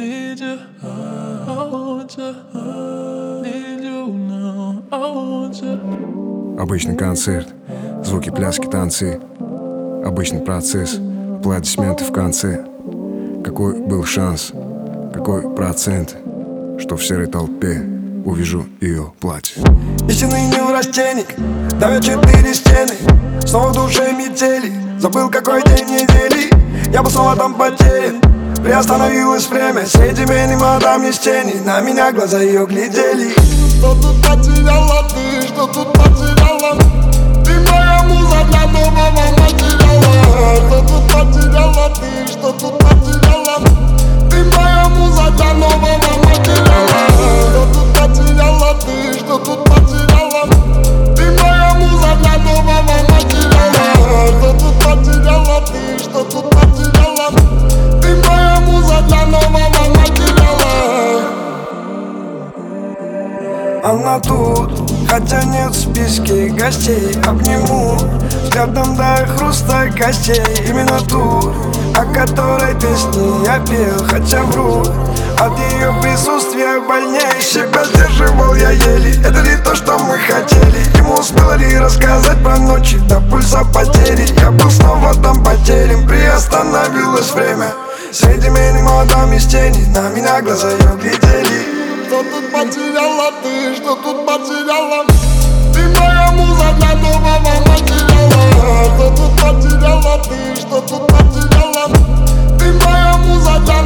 need you, I want you, need you now, I want you. Обычный концерт, звуки, пляски, танцы. Обычный процесс, аплодисменты в конце. Какой был шанс, какой процент, что в серой толпе увижу ее платье. Истинный неврастенник, давят 4 стены. Снова в душе метели, забыл какой день недели. Я был снова там потерян, приостановилось время. Среди меня мадам из тени, на меня глаза ее глядели. Что тут потеряла ты, что тут потеряла? Ты моя муза для нового материала. Что тут потеряла ты, что тут потеряла? Ты моя муза для нового материала. Что тут потеряла ты, что тут потеряла? Ты моя муза для нового материала. Что тут потеряла ты, что тут потеряла? Ты моя муза для нового материала. Она тут, хотя нет в списке гостей. Обниму взглядом до хруста костей. Именно ту, о которой песни я пел, хотя вру. От ее присутствия больнее. Себя сдерживал я еле. Это не то, что мы хотели. Ему успела ли рассказать про ночи до пульса потери. Я был снова там потерян, приостановилось время. Среди меня мадам из тени, на меня глаза ее глядели. Что тут потеряла ты, что тут потеряла? Ты моя муза для нового материала. Что тут потеряла ты, что тут потеряла? Ты моя муза для